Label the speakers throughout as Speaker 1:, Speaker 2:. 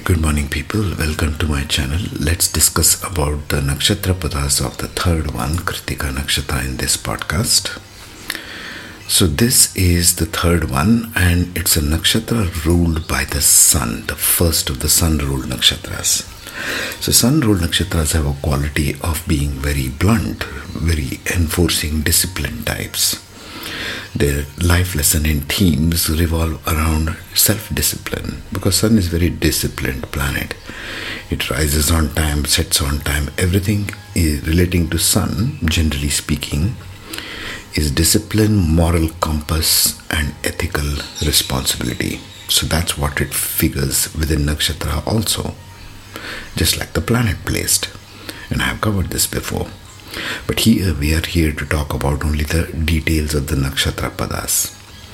Speaker 1: Good morning, people. Welcome to my channel. Let's discuss about the Nakshatra Padas of the third one, Kritika Nakshatra, in this podcast. So this is the third one, and it's a nakshatra ruled by the sun, the first of the sun-ruled nakshatras. So sun-ruled nakshatras have a quality of being very blunt, very enforcing discipline types. Their life lesson and themes revolve around self-discipline, because sun is a very disciplined planet. It rises on time, sets on time. Everything relating to sun, generally speaking, is discipline, moral compass, and ethical responsibility. So that's what it figures within nakshatra also, just like the planet placed. And I have covered this before. But here we are here to talk about only the details of the nakshatra padas.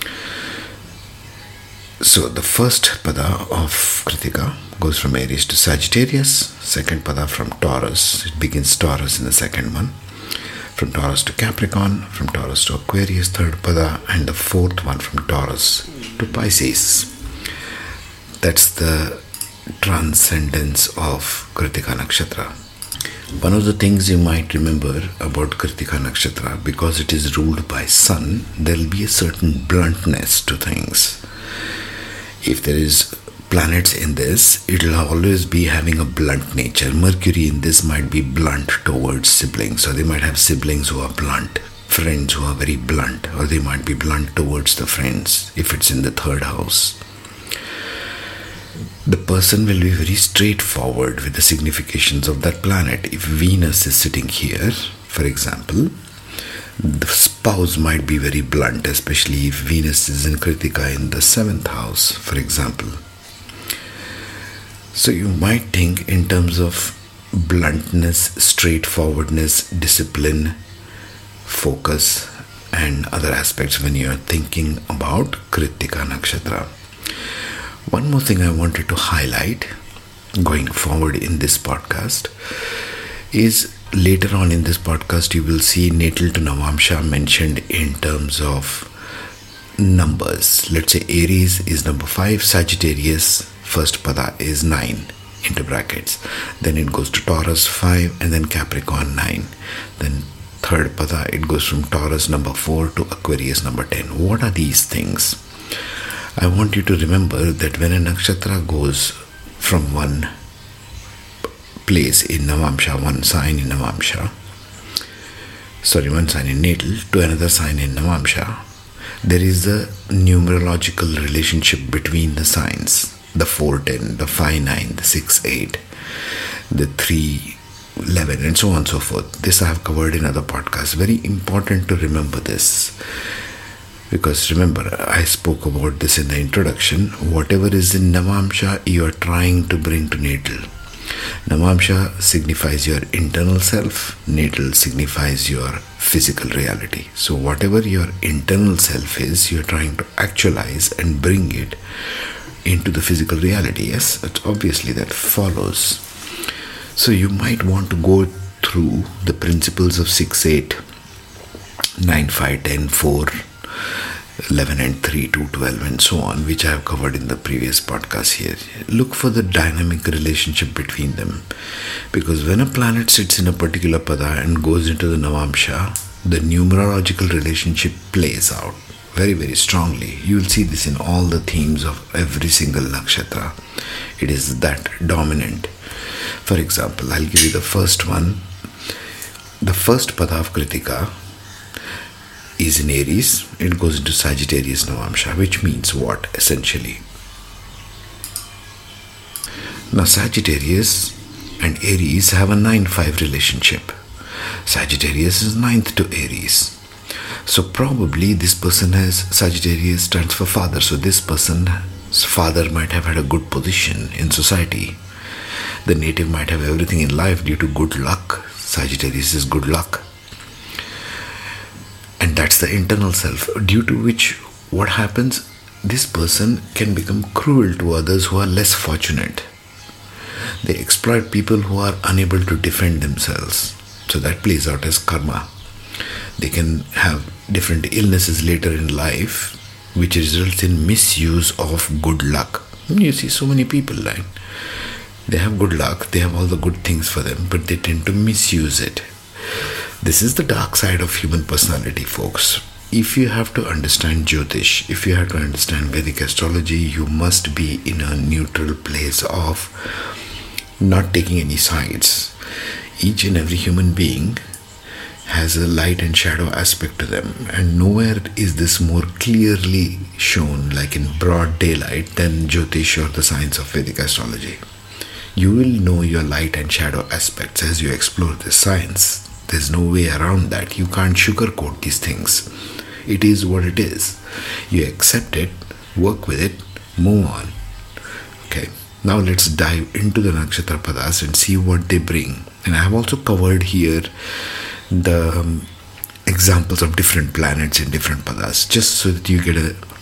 Speaker 1: So the first pada of Kritika goes from Aries to Sagittarius. Second pada from Taurus. It begins Taurus in the second one. From Taurus to Capricorn. From Taurus to Aquarius, third pada. And the fourth one from Taurus to Pisces. That's the transcendence of Kritika Nakshatra. One of the things you might remember about Kritika Nakshatra, because it is ruled by sun, there will be a certain bluntness to things. If there is planets in this, it will always be having a blunt nature. Mercury in this might be blunt towards siblings, so they might have siblings who are blunt, friends who are very blunt, or they might be blunt towards the friends if it's in the third house. The person will be very straightforward with the significations of that planet. If Venus is sitting here, for example, the spouse might be very blunt, especially if Venus is in Kritika in the 7th house, for example. So you might think in terms of bluntness, straightforwardness, discipline, focus, and other aspects when you are thinking about Kritika Nakshatra. One more thing I wanted to highlight going forward in this podcast is later on in this podcast you will see natal to Navamsha mentioned in terms of numbers. Let's say Aries is number 5, Sagittarius first pada is 9 into brackets. Then it goes to Taurus 5 and then Capricorn 9. Then third pada it goes from Taurus number 4 to Aquarius number 10. What are these things? I want you to remember that when a nakshatra goes from one place in Navamsha, one sign in natal to another sign in Navamsha, there is a numerological relationship between the signs. The 4-10, the 5-9, the 6-8, the 3-11 and so on and so forth. This I have covered in other podcasts. Very important to remember this. Because remember, I spoke about this in the introduction. Whatever is in Navamsha, you are trying to bring to natal. Navamsha signifies your internal self. Natal signifies your physical reality. So whatever your internal self is, you are trying to actualize and bring it into the physical reality. Yes, that's obviously that follows. So you might want to go through the principles of 6-8, 9-5-10, 4, 11 and 3, 2, 12 and so on, which I have covered in the previous podcast here. Look for the dynamic relationship between them, because when a planet sits in a particular pada and goes into the Navamsha, the numerological relationship plays out very, very strongly. You will see this in all the themes of every single nakshatra. It is that dominant. For example, I'll give you the first one. The first pada of Kritika is in Aries. It goes into Sagittarius Navamsha, which means what essentially? Now Sagittarius and Aries have a 9-5 relationship. Sagittarius is 9th to Aries. So probably this person has Sagittarius stands for father. So this person's father might have had a good position in society. The native might have everything in life due to good luck. Sagittarius is good luck. And that's the internal self, due to which what happens, this person can become cruel to others who are less fortunate. They exploit people who are unable to defend themselves. So that plays out as karma. They can have different illnesses later in life, which results in misuse of good luck. You see so many people, right? They have good luck, they have all the good things for them, but they tend to misuse it. This is the dark side of human personality, folks. If you have to understand Jyotish, if you have to understand Vedic astrology, you must be in a neutral place of not taking any sides. Each and every human being has a light and shadow aspect to them, and nowhere is this more clearly shown, like in broad daylight, than Jyotish or the science of Vedic astrology. You will know your light and shadow aspects as you explore this science. There's no way around that. You can't sugarcoat these things. It is what it is. You accept it, work with it, move on. Okay, now let's dive into the Nakshatra Padas and see what they bring. And I have also covered here the examples of different planets in different Padas, just so that you get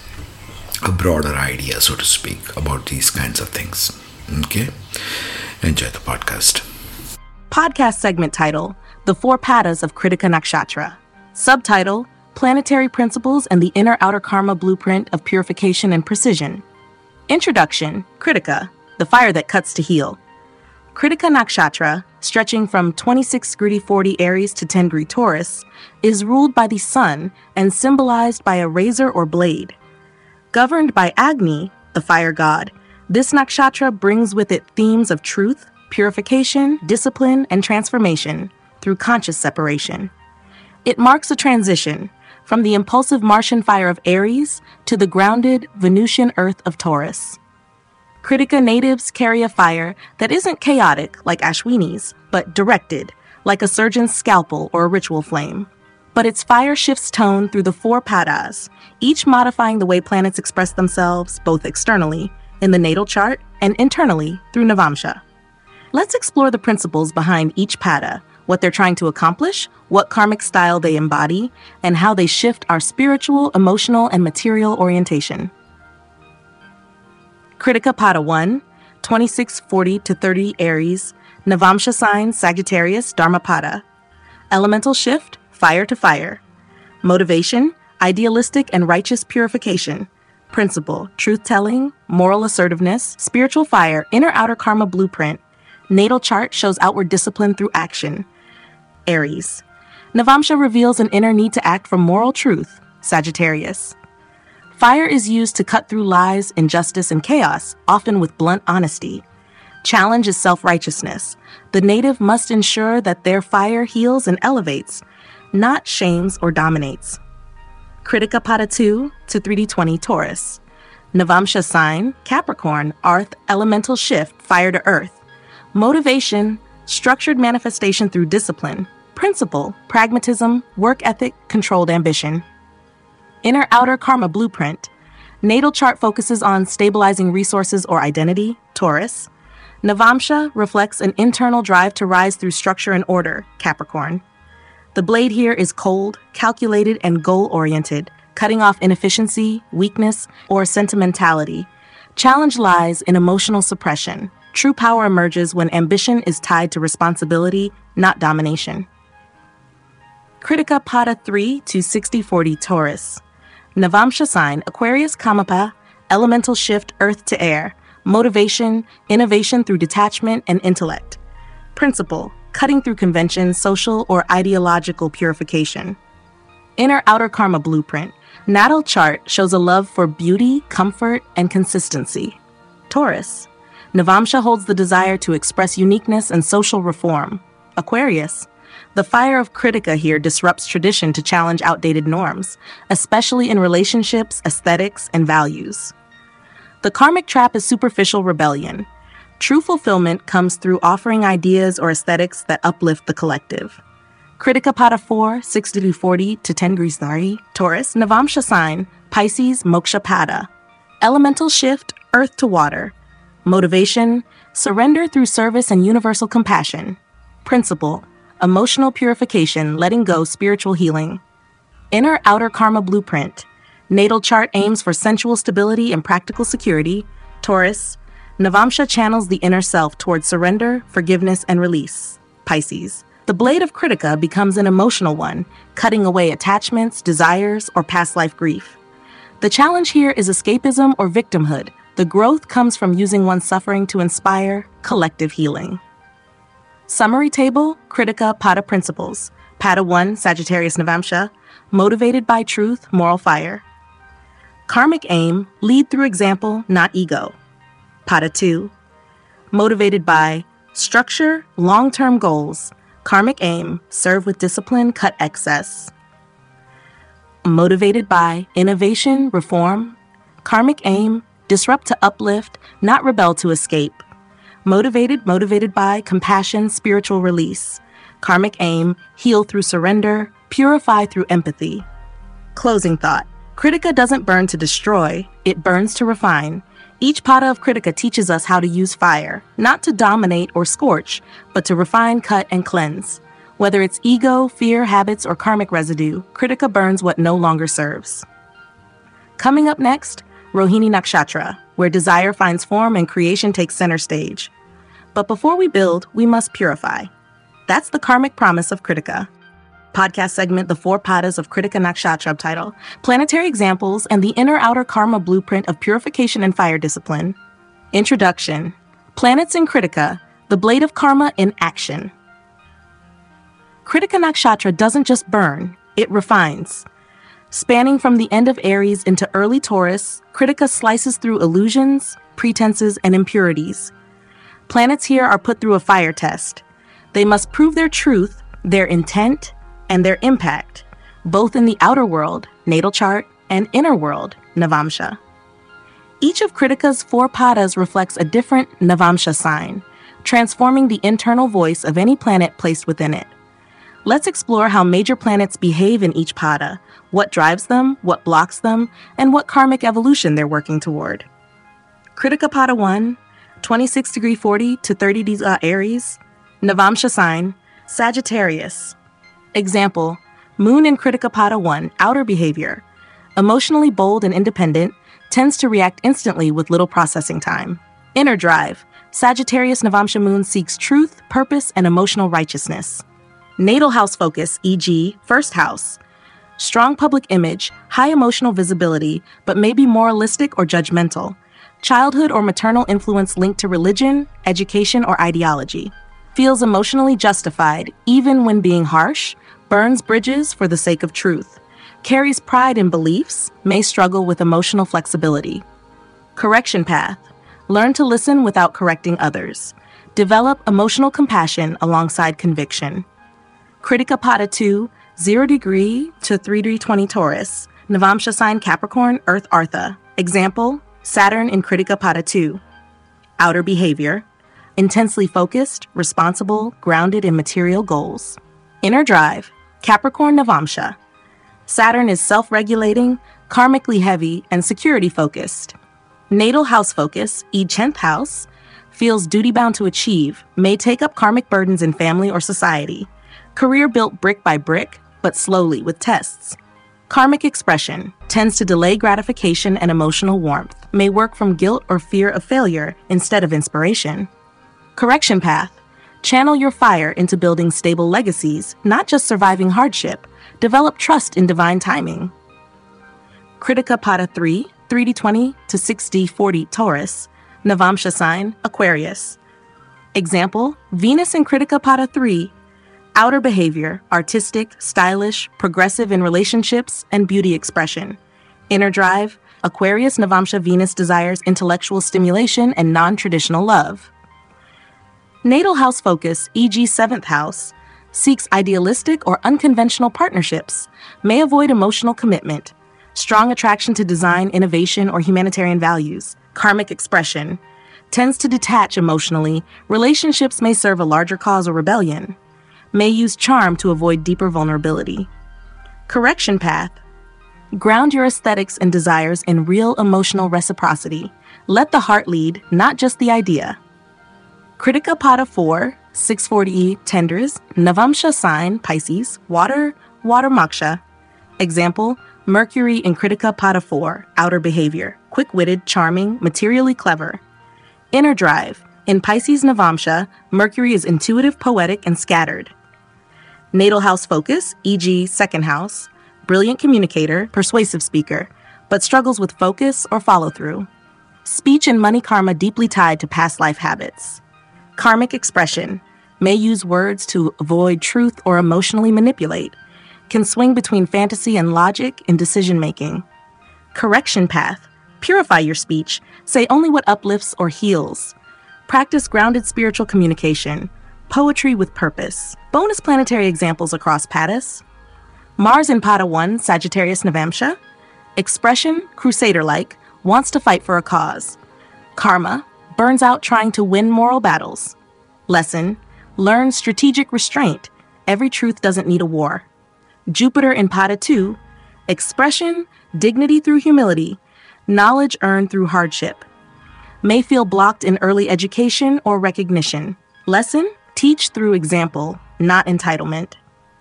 Speaker 1: a broader idea, so to speak, about these kinds of things. Okay? Enjoy the podcast.
Speaker 2: Podcast segment title, The Four Padas of Kritika Nakshatra. Subtitle, Planetary Principles and the Inner-Outer Karma Blueprint of Purification and Precision. Introduction, Kritika, the fire that cuts to heal. Kritika Nakshatra, stretching from 26°40 Aries to 10° Taurus, is ruled by the sun and symbolized by a razor or blade. Governed by Agni, the fire god, this nakshatra brings with it themes of truth, purification, discipline, and transformation through conscious separation. It marks a transition from the impulsive Martian fire of Aries to the grounded Venusian earth of Taurus. Kritika natives carry a fire that isn't chaotic like Ashwini's, but directed, like a surgeon's scalpel or a ritual flame. But its fire shifts tone through the four padas, each modifying the way planets express themselves, both externally, in the natal chart, and internally through Navamsha. Let's explore the principles behind each pada, what they're trying to accomplish, what karmic style they embody, and how they shift our spiritual, emotional, and material orientation. Kritika Pada 1, 26:40 to 30 Aries, Navamsha sign Sagittarius Dharmapada. Elemental shift, fire to fire. Motivation, idealistic and righteous purification. Principle, truth-telling, moral assertiveness, spiritual fire, inner-outer karma blueprint. Natal chart shows outward discipline through action. Aries. Navamsha reveals an inner need to act for moral truth. Sagittarius. Fire is used to cut through lies, injustice, and chaos, often with blunt honesty. Challenge is self-righteousness. The native must ensure that their fire heals and elevates, not shames or dominates. Kritika Pada 2 to 3D20 Taurus. Navamsha sign, Capricorn, Arth, elemental shift, fire to earth. Motivation, structured manifestation through discipline. Principle, pragmatism, work ethic, controlled ambition. Inner-outer karma blueprint. Natal chart focuses on stabilizing resources or identity, Taurus. Navamsha reflects an internal drive to rise through structure and order, Capricorn. The blade here is cold, calculated, and goal-oriented, cutting off inefficiency, weakness, or sentimentality. Challenge lies in emotional suppression. True power emerges when ambition is tied to responsibility, not domination. Kritika Pada 3 to 6040 Taurus. Navamsha sign Aquarius Kamapa, elemental shift earth to air, motivation, innovation through detachment and intellect. Principle, cutting through convention, social or ideological purification. Inner-outer karma blueprint. Natal chart shows a love for beauty, comfort, and consistency. Taurus. Navamsha holds the desire to express uniqueness and social reform. Aquarius. The fire of Kritika here disrupts tradition to challenge outdated norms, especially in relationships, aesthetics, and values. The karmic trap is superficial rebellion. True fulfillment comes through offering ideas or aesthetics that uplift the collective. Kritika Pada 4, 60-40 to 10°30, Taurus, Navamsha sign, Pisces, Moksha Pada. Elemental shift, earth to water. Motivation, surrender through service and universal compassion. Principle, emotional purification, letting go, spiritual healing. Inner-outer karma blueprint. Natal chart aims for sensual stability and practical security. Taurus, Navamsha channels the inner self towards surrender, forgiveness, and release. Pisces. The blade of Kritika becomes an emotional one, cutting away attachments, desires, or past life grief. The challenge here is escapism or victimhood. The growth comes from using one's suffering to inspire collective healing. Summary table, Kritika Pada Principles. Pada 1, Sagittarius Navamsha, motivated by truth, moral fire. Karmic aim, lead through example, not ego. Pada 2, motivated by structure, long-term goals. Karmic aim, serve with discipline, cut excess. Motivated by innovation, reform. Karmic aim, disrupt to uplift, not rebel to escape. Motivated by compassion, spiritual release. Karmic aim, heal through surrender, purify through empathy. Closing thought. Kritika doesn't burn to destroy, it burns to refine. Each pada of Kritika teaches us how to use fire, not to dominate or scorch, but to refine, cut, and cleanse. Whether it's ego, fear, habits, or karmic residue, Kritika burns what no longer serves. Coming up next, Rohini Nakshatra, where desire finds form and creation takes center stage. But before we build, we must purify. That's the karmic promise of Kritika. Podcast segment The Four Padas of Kritika Nakshatra title, Planetary Examples and the Inner-Outer Karma Blueprint of Purification and Fire Discipline. Introduction. Planets in Kritika, the blade of karma in action. Kritika Nakshatra doesn't just burn, it refines. Spanning from the end of Aries into early Taurus, Kritika slices through illusions, pretenses, and impurities. Planets here are put through a fire test. They must prove their truth, their intent, and their impact, both in the outer world, natal chart, and inner world, Navamsha. Each of Kritika's four padas reflects a different Navamsha sign, transforming the internal voice of any planet placed within it. Let's explore how major planets behave in each pada, what drives them, what blocks them, and what karmic evolution they're working toward. Kritika Pada 1, 26 degree 40 to 30 Aries, Navamsha sign, Sagittarius. Example, Moon in Kritika Pada 1, outer behavior. Emotionally bold and independent, tends to react instantly with little processing time. Inner drive, Sagittarius Navamsha Moon seeks truth, purpose, and emotional righteousness. Natal house focus, e.g., first house. Strong public image, high emotional visibility, but may be moralistic or judgmental. Childhood or maternal influence linked to religion, education, or ideology. Feels emotionally justified, even when being harsh, burns bridges for the sake of truth. Carries pride in beliefs, may struggle with emotional flexibility. Correction path. Learn to listen without correcting others. Develop emotional compassion alongside conviction. Kritika Pada 2, 0 degree to 3 degree 20 Taurus. Navamsha sign Capricorn, Earth Artha. Example, Saturn in Kritika Pada 2. Outer behavior. Intensely focused, responsible, grounded in material goals. Inner drive, Capricorn Navamsha. Saturn is self-regulating, karmically heavy, and security-focused. Natal house focus, each 10th house, feels duty-bound to achieve, may take up karmic burdens in family or society. Career built brick by brick, but slowly with tests. Karmic expression, tends to delay gratification and emotional warmth, may work from guilt or fear of failure instead of inspiration. Correction path, channel your fire into building stable legacies, not just surviving hardship. Develop trust in divine timing. Kritika Pada 3, 3D20 to 6D40 Taurus. Navamsha sign, Aquarius. Example, Venus in Kritika Pada 3. Outer behavior, artistic, stylish, progressive in relationships, and beauty expression. Inner drive, Aquarius Navamsha Venus desires intellectual stimulation and non-traditional love. Natal house focus, e.g. 7th house, seeks idealistic or unconventional partnerships, may avoid emotional commitment, strong attraction to design, innovation, or humanitarian values, karmic expression, tends to detach emotionally, relationships may serve a larger cause or rebellion, may use charm to avoid deeper vulnerability. Correction path, ground your aesthetics and desires in real emotional reciprocity. Let the heart lead, not just the idea. Kritika Pada 4, 640E Tenders, Navamsha sign, Pisces, Water Moksha. Example, Mercury in Kritika Pada 4, outer behavior, quick-witted, charming, materially clever. Inner drive, in Pisces Navamsha, Mercury is intuitive, poetic, and scattered. Natal house focus, e.g. 2nd house, brilliant communicator, persuasive speaker, but struggles with focus or follow-through. Speech and money karma deeply tied to past life habits. Karmic expression. May use words to avoid truth or emotionally manipulate. Can swing between fantasy and logic in decision-making. Correction path. Purify your speech. Say only what uplifts or heals. Practice grounded spiritual communication. Poetry with purpose. Bonus planetary examples across Padas. Mars in Pada 1, Sagittarius Navamsha. Expression, crusader-like, wants to fight for a cause. Karma, burns out trying to win moral battles. Lesson, learn strategic restraint. Every truth doesn't need a war. Jupiter in Pada 2, expression, dignity through humility, knowledge earned through hardship. May feel blocked in early education or recognition. Lesson, teach through example, not entitlement.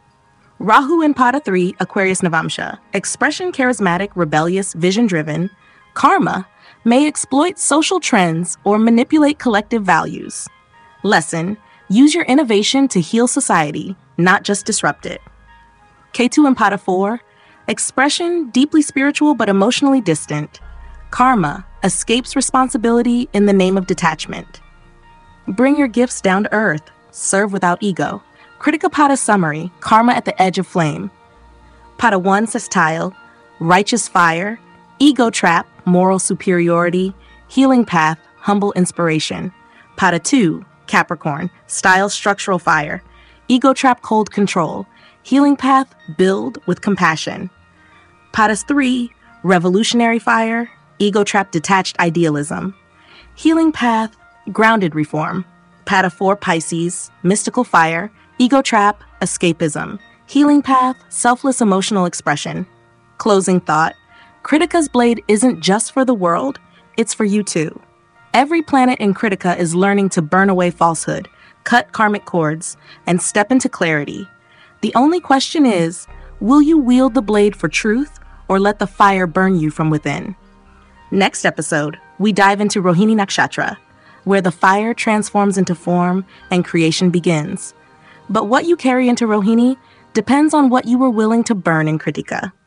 Speaker 2: Rahu in Pada 3, Aquarius Navamsha, expression charismatic, rebellious, vision-driven. Karma, may exploit social trends or manipulate collective values. Lesson, use your innovation to heal society, not just disrupt it. Ketu in Pada 4, expression deeply spiritual but emotionally distant. Karma, escapes responsibility in the name of detachment. Bring your gifts down to earth, serve without ego. Kritika Pada summary, karma at the edge of flame. Pada 1, sestile, righteous fire. Ego trap, moral superiority. Healing path, humble inspiration. Pada 2, Capricorn, style structural fire. Ego trap, cold control. Healing path, build with compassion. Padas 3, revolutionary fire. Ego trap, detached idealism. Healing path, grounded reform. Pada 4, Pisces, mystical fire. Ego trap, escapism. Healing path, selfless emotional expression. Closing thought. Kritika's blade isn't just for the world, it's for you too. Every planet in Kritika is learning to burn away falsehood, cut karmic cords, and step into clarity. The only question is, will you wield the blade for truth or let the fire burn you from within? Next episode, we dive into Rohini Nakshatra, where the fire transforms into form and creation begins. But what you carry into Rohini depends on what you were willing to burn in Kritika.